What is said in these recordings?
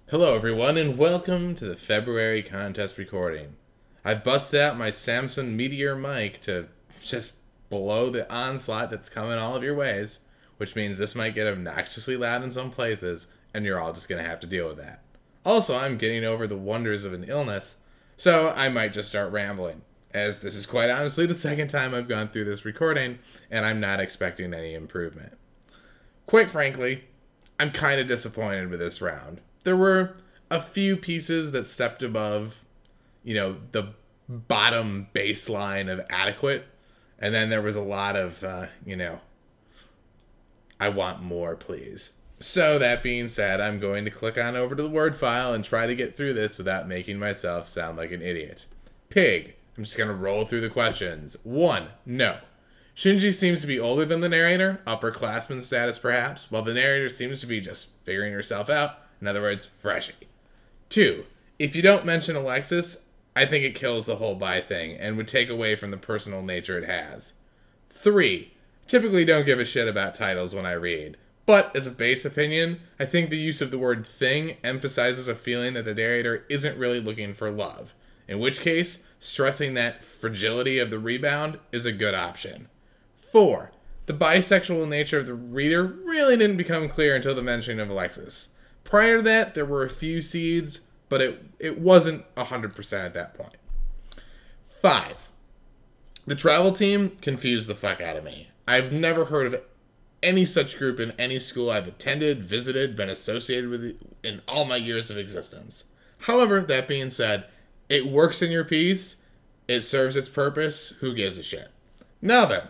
Hello everyone and welcome to the February contest recording. I've busted out my Samsung Meteor mic to just blow the onslaught that's coming all of your ways, which means this might get obnoxiously loud in some places and you're all just going to have to deal with that. Also, I'm getting over the wonders of an illness, so I might just start rambling, as this is quite honestly the second time I've gone through this recording and I'm not expecting any improvement. Quite frankly, I'm kind of disappointed with this round. There were a few pieces that stepped above, the bottom baseline of adequate. And then there was a lot of, I want more, please. So that being said, I'm going to click on over to the Word file and try to get through this without making myself sound like an idiot. Pig. I'm just going to roll through the questions. 1. No. Shinji seems to be older than the narrator, upperclassman status perhaps, while the narrator seems to be just figuring herself out. In other words, freshie. 2. If you don't mention Alexis, I think it kills the whole bi thing and would take away from the personal nature it has. 3. Typically don't give a shit about titles when I read, but as a base opinion, I think the use of the word thing emphasizes a feeling that the narrator isn't really looking for love, in which case, stressing that fragility of the rebound is a good option. 4. The bisexual nature of the reader really didn't become clear until the mentioning of Alexis. Prior to that, there were a few seeds, but it wasn't 100% at that point. 5. The travel team confused the fuck out of me. I've never heard of any such group in any school I've attended, visited, been associated with in all my years of existence. However, that being said, it works in your piece, it serves its purpose, who gives a shit? Now then,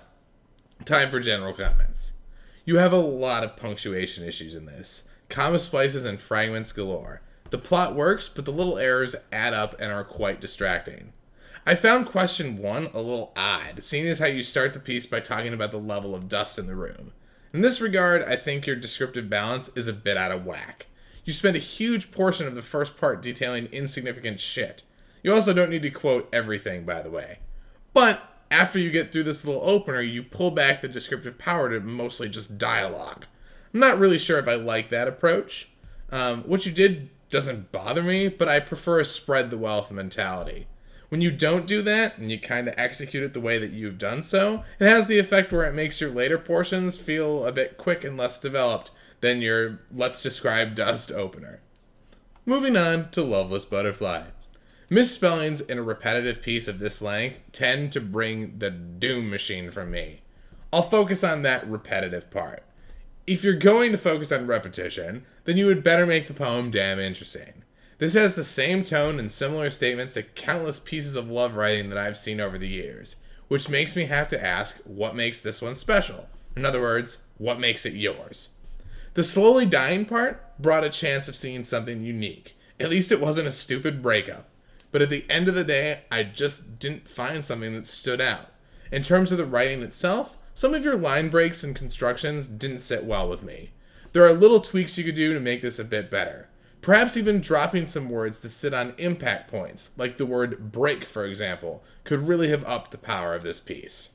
time for general comments. You have a lot of punctuation issues in this. Comma splices and fragments galore. The plot works, but the little errors add up and are quite distracting. I found question 1 a little odd, seeing as how you start the piece by talking about the level of dust in the room. In this regard, I think your descriptive balance is a bit out of whack. You spend a huge portion of the first part detailing insignificant shit. You also don't need to quote everything, by the way. But after you get through this little opener, you pull back the descriptive power to mostly just dialogue. I'm not really sure if I like that approach. What you did doesn't bother me, but I prefer a spread the wealth mentality. When you don't do that, and you kind of execute it the way that you've done so, it has the effect where it makes your later portions feel a bit quick and less developed than your let's describe dust opener. Moving on to Loveless Butterfly. Misspellings in a repetitive piece of this length tend to bring the doom machine from me. I'll focus on that repetitive part. If you're going to focus on repetition, then you would better make the poem damn interesting. This has the same tone and similar statements to countless pieces of love writing that I've seen over the years, which makes me have to ask what makes this one special. In other words, what makes it yours? The slowly dying part brought a chance of seeing something unique. At least it wasn't a stupid breakup. But at the end of the day, I just didn't find something that stood out. In terms of the writing itself, some of your line breaks and constructions didn't sit well with me. There are little tweaks you could do to make this a bit better. Perhaps even dropping some words to sit on impact points, like the word break, for example, could really have upped the power of this piece.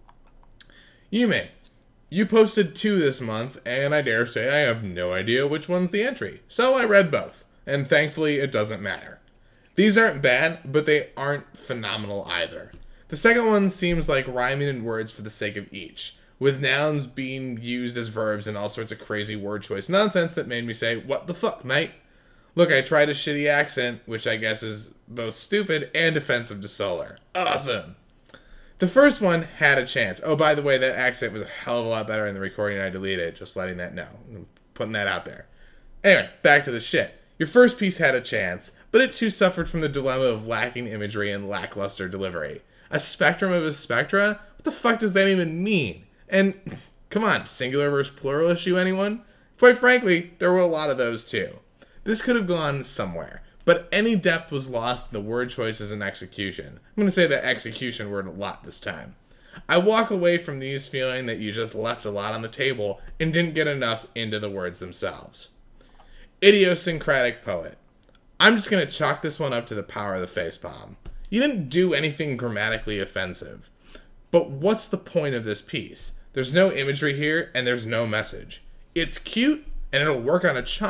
Yume, you posted 2 this month, and I dare say I have no idea which one's the entry, so I read both, and thankfully it doesn't matter. These aren't bad, but they aren't phenomenal either. The second one seems like rhyming in words for the sake of each, with nouns being used as verbs and all sorts of crazy word choice nonsense that made me say, what the fuck, mate? Look, I tried a shitty accent, which I guess is both stupid and offensive to Solar. Awesome! The first one had a chance. Oh, by the way, that accent was a hell of a lot better in the recording I deleted, just letting that know. I'm putting that out there. Anyway, back to the shit. Your first piece had a chance, but it too suffered from the dilemma of lacking imagery and lackluster delivery. A spectrum of a spectra? What the fuck does that even mean? And, come on, singular versus plural issue, anyone? Quite frankly, there were a lot of those too. This could have gone somewhere, but any depth was lost in the word choices and execution. I'm going to say the execution word a lot this time. I walk away from these feeling that you just left a lot on the table and didn't get enough into the words themselves. Idiosyncratic poet. I'm just going to chalk this one up to the power of the facepalm. You didn't do anything grammatically offensive. But what's the point of this piece? There's no imagery here, and there's no message. It's cute, and it'll work on a child,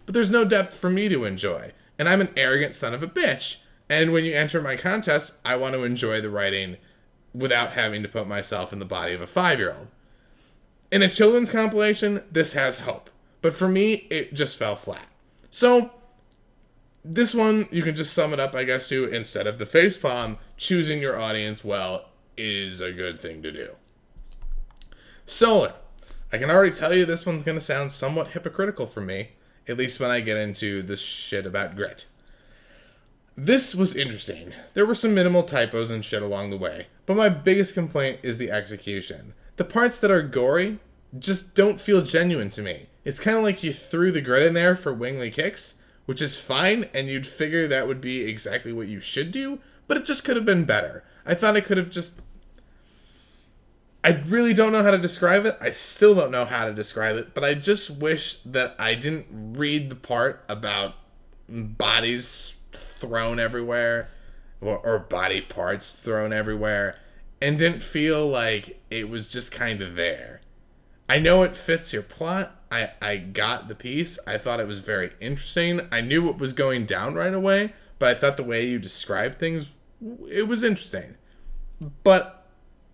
but there's no depth for me to enjoy. And I'm an arrogant son of a bitch. And when you enter my contest, I want to enjoy the writing without having to put myself in the body of a 5-year-old. In a children's compilation, this has hope. But for me, it just fell flat. So, this one, you can just sum it up, I guess, to, instead of the facepalm, choosing your audience well is a good thing to do. Solar. I can already tell you this one's going to sound somewhat hypocritical for me, at least when I get into this shit about grit. This was interesting. There were some minimal typos and shit along the way, but my biggest complaint is the execution. The parts that are gory just don't feel genuine to me. It's kind of like you threw the grit in there for wingly kicks, which is fine, and you'd figure that would be exactly what you should do, but it just could have been better. I thought it could have just... I really don't know how to describe it. I still don't know how to describe it, but I just wish that I didn't read the part about bodies thrown everywhere, or body parts thrown everywhere, and didn't feel like it was just kind of there. I know it fits your plot. I got the piece. I thought it was very interesting. I knew what was going down right away, but I thought the way you described things, it was interesting. But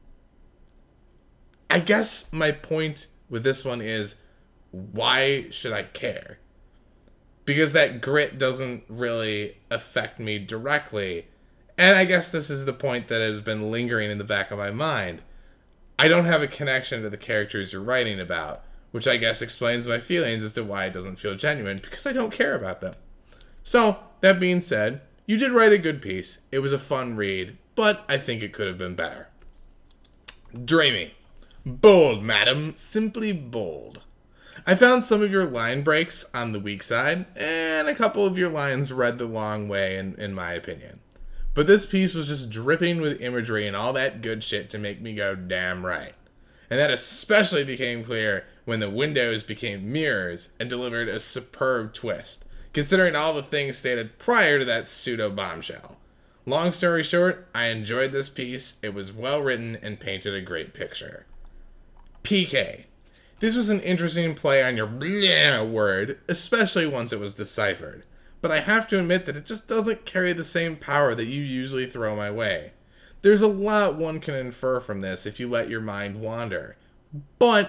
I guess my point with this one is, why should I care? Because that grit doesn't really affect me directly. And I guess this is the point that has been lingering in the back of my mind. I don't have a connection to the characters you're writing about, which I guess explains my feelings as to why it doesn't feel genuine, because I don't care about them. So, that being said, you did write a good piece. It was a fun read, but I think it could have been better. Dreamy. Bold, madam. Simply bold. I found some of your line breaks on the weak side, and a couple of your lines read the wrong way, in my opinion. But this piece was just dripping with imagery and all that good shit to make me go damn right. And that especially became clear when the windows became mirrors and delivered a superb twist, considering all the things stated prior to that pseudo-bombshell. Long story short, I enjoyed this piece. It was well written and painted a great picture. PK. This was an interesting play on your bleh word, especially once it was deciphered. But I have to admit that it just doesn't carry the same power that you usually throw my way. There's a lot one can infer from this if you let your mind wander. But,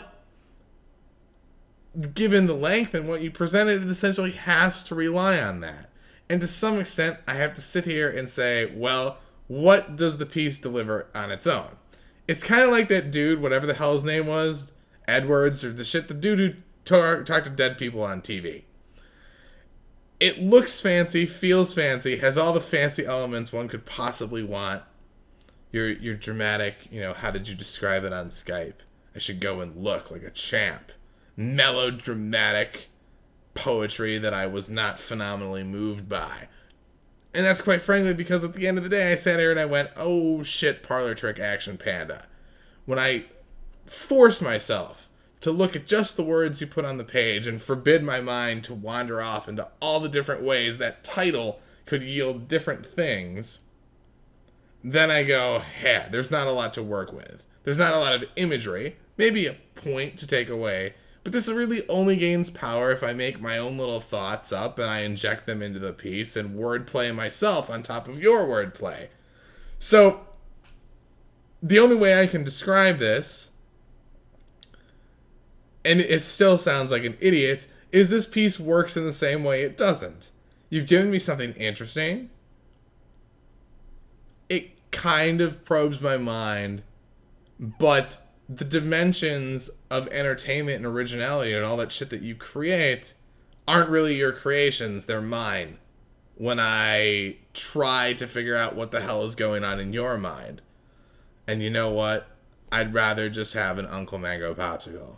given the length and what you presented, it essentially has to rely on that. And to some extent, I have to sit here and say, well, what does the piece deliver on its own? It's kind of like that dude, whatever the hell his name was, Edwards, or the dude who talked to dead people on TV. It looks fancy, feels fancy, has all the fancy elements one could possibly want. Your dramatic, how did you describe it on Skype? I should go and look like a champ. Melodramatic poetry that I was not phenomenally moved by. And that's quite frankly because at the end of the day, I sat here and I went, oh shit, parlor trick action panda. When I force myself to look at just the words you put on the page and forbid my mind to wander off into all the different ways that title could yield different things, then I go, yeah, there's not a lot to work with. There's not a lot of imagery, maybe a point to take away, but this really only gains power if I make my own little thoughts up and I inject them into the piece and wordplay myself on top of your wordplay. So, the only way I can describe this, and it still sounds like an idiot, is this piece works in the same way it doesn't. You've given me something interesting. It kind of probes my mind, but the dimensions of entertainment and originality and all that shit that you create aren't really your creations, they're mine. When I try to figure out what the hell is going on in your mind. And you know what? I'd rather just have an Uncle Mango popsicle.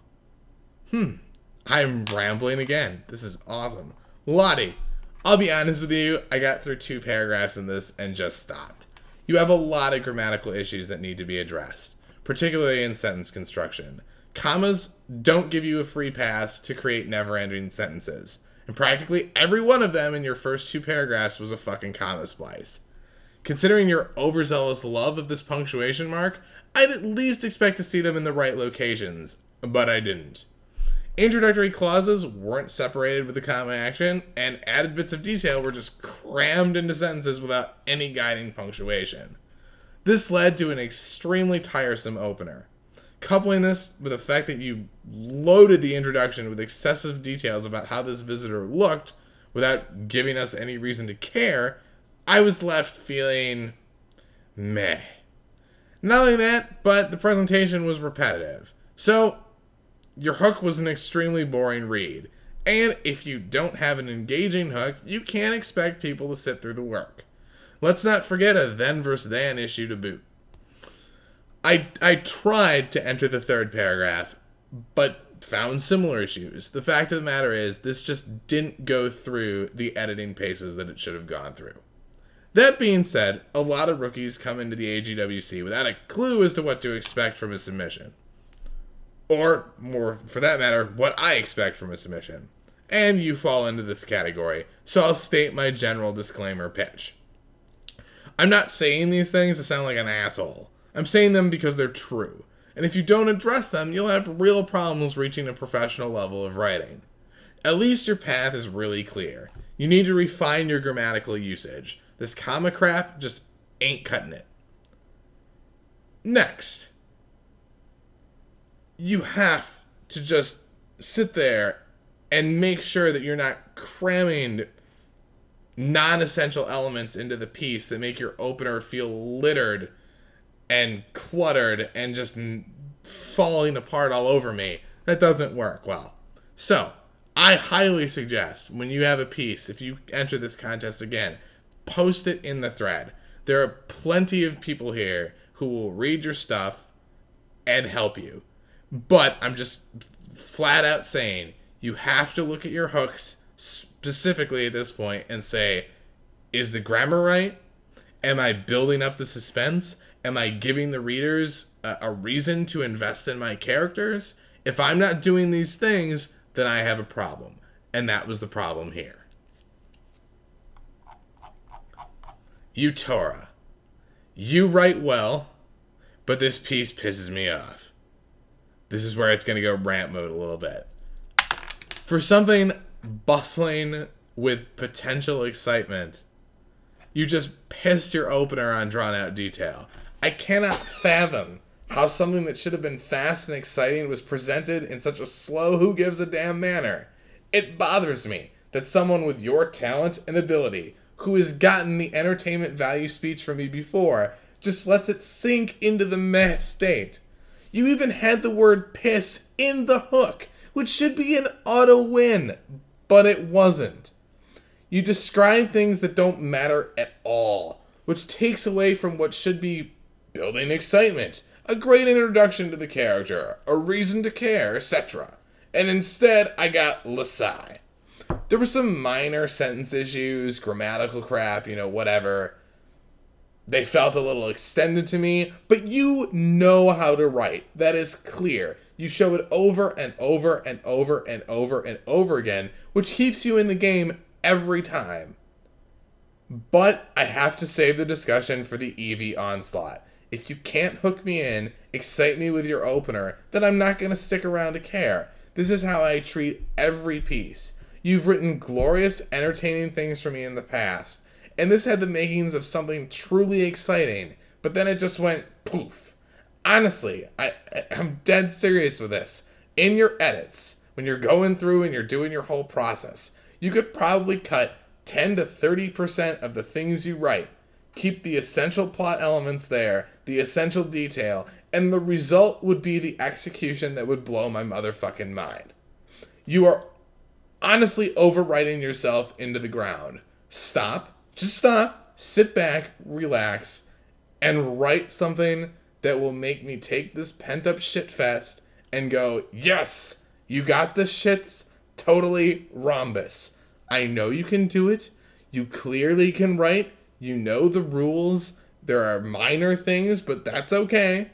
I'm rambling again. This is awesome. Lottie, I'll be honest with you, I got through 2 paragraphs in this and just stopped. You have a lot of grammatical issues that need to be addressed, particularly in sentence construction. Commas don't give you a free pass to create never-ending sentences, and practically every one of them in your first 2 paragraphs was a fucking comma splice. Considering your overzealous love of this punctuation mark, I'd at least expect to see them in the right locations, but I didn't. Introductory clauses weren't separated with the comma action, and added bits of detail were just crammed into sentences without any guiding punctuation. This led to an extremely tiresome opener. Coupling this with the fact that you loaded the introduction with excessive details about how this visitor looked without giving us any reason to care, I was left feeling meh. Not only that, but the presentation was repetitive. So, your hook was an extremely boring read. And if you don't have an engaging hook, you can't expect people to sit through the work. Let's not forget a then versus then issue to boot. I tried to enter the third paragraph, but found similar issues. The fact of the matter is, this just didn't go through the editing paces that it should have gone through. That being said, a lot of rookies come into the AGWC without a clue as to what to expect from a submission. Or, more for that matter, what I expect from a submission. And you fall into this category, so I'll state my general disclaimer pitch. I'm not saying these things to sound like an asshole. I'm saying them because they're true. And if you don't address them, you'll have real problems reaching a professional level of writing. At least your path is really clear. You need to refine your grammatical usage. This comma crap just ain't cutting it. Next, you have to just sit there and make sure that you're not cramming non-essential elements into the piece that make your opener feel littered and cluttered and just falling apart all over me. That doesn't work well. So, I highly suggest when you have a piece, if you enter this contest again, post it in the thread. There are plenty of people here who will read your stuff and help you. But I'm just flat out saying, you have to look at your hooks specifically at this point and say, is the grammar right? Am I building up the suspense? Am I giving the readers a reason to invest in my characters? If I'm not doing these things, then I have a problem. And that was the problem here. Utora. You write well, but this piece pisses me off. This is where it's going to go rant mode a little bit. For something bustling with potential excitement, you just pissed your opener on drawn out detail. I cannot fathom how something that should have been fast and exciting was presented in such a slow who gives a damn manner. It bothers me that someone with your talent and ability, who has gotten the entertainment value speech from me before, just lets it sink into the meh state. You even had the word piss in the hook, which should be an auto win, but it wasn't. You describe things that don't matter at all, which takes away from what should be building excitement, a great introduction to the character, a reason to care, etc. And instead, I got Lasai. There were some minor sentence issues, grammatical crap, whatever. They felt a little extended to me, but you know how to write. That is clear. You show it over and over and over and over and over again, which keeps you in the game every time. But I have to save the discussion for the Eevee onslaught. If you can't hook me in, excite me with your opener, then I'm not going to stick around to care. This is how I treat every piece. You've written glorious, entertaining things for me in the past, and this had the makings of something truly exciting, but then it just went poof. Honestly, I'm dead serious with this. In your edits, when you're going through and you're doing your whole process, you could probably cut 10 to 30% of the things you write. Keep the essential plot elements there, the essential detail, and the result would be the execution that would blow my motherfucking mind. You are honestly overwriting yourself into the ground. Stop. Just stop. Sit back, relax, and write something that will make me take this pent-up shit fest and go, yes, you got this shits, totally rhombus. I know you can do it. You clearly can write. You know the rules. There are minor things, but that's okay.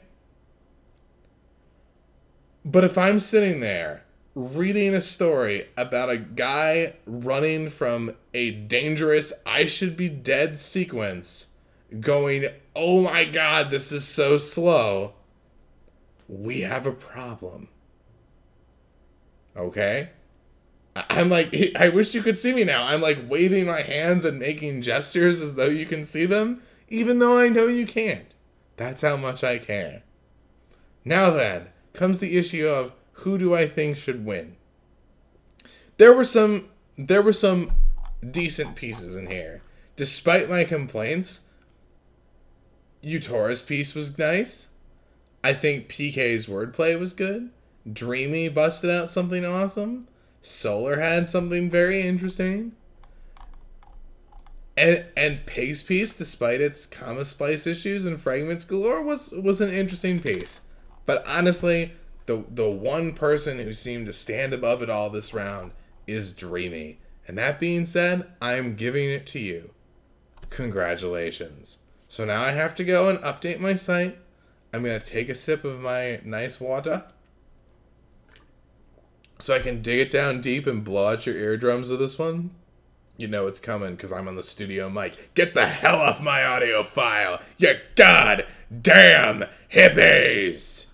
But if I'm sitting there reading a story about a guy running from a dangerous I should be dead sequence, going, oh my god, this is so slow, we have a problem. Okay? I'm like, I wish you could see me now. I'm like waving my hands and making gestures as though you can see them, even though I know you can't. That's how much I care. Now then, comes the issue of who do I think should win? There were some decent pieces in here. Despite my complaints, Utora's piece was nice. I think PK's wordplay was good. Dreamy busted out something awesome. Solar had something very interesting. And Pig's piece, despite its comma splice issues and fragments galore, was an interesting piece. But honestly, the one person who seemed to stand above it all this round is Dreamy. And that being said, I'm giving it to you. Congratulations. So now I have to go and update my site. I'm going to take a sip of my nice water so I can dig it down deep and blow out your eardrums with this one. You know it's coming because I'm on the studio mic. Get the hell off my audio file, you goddamn hippies!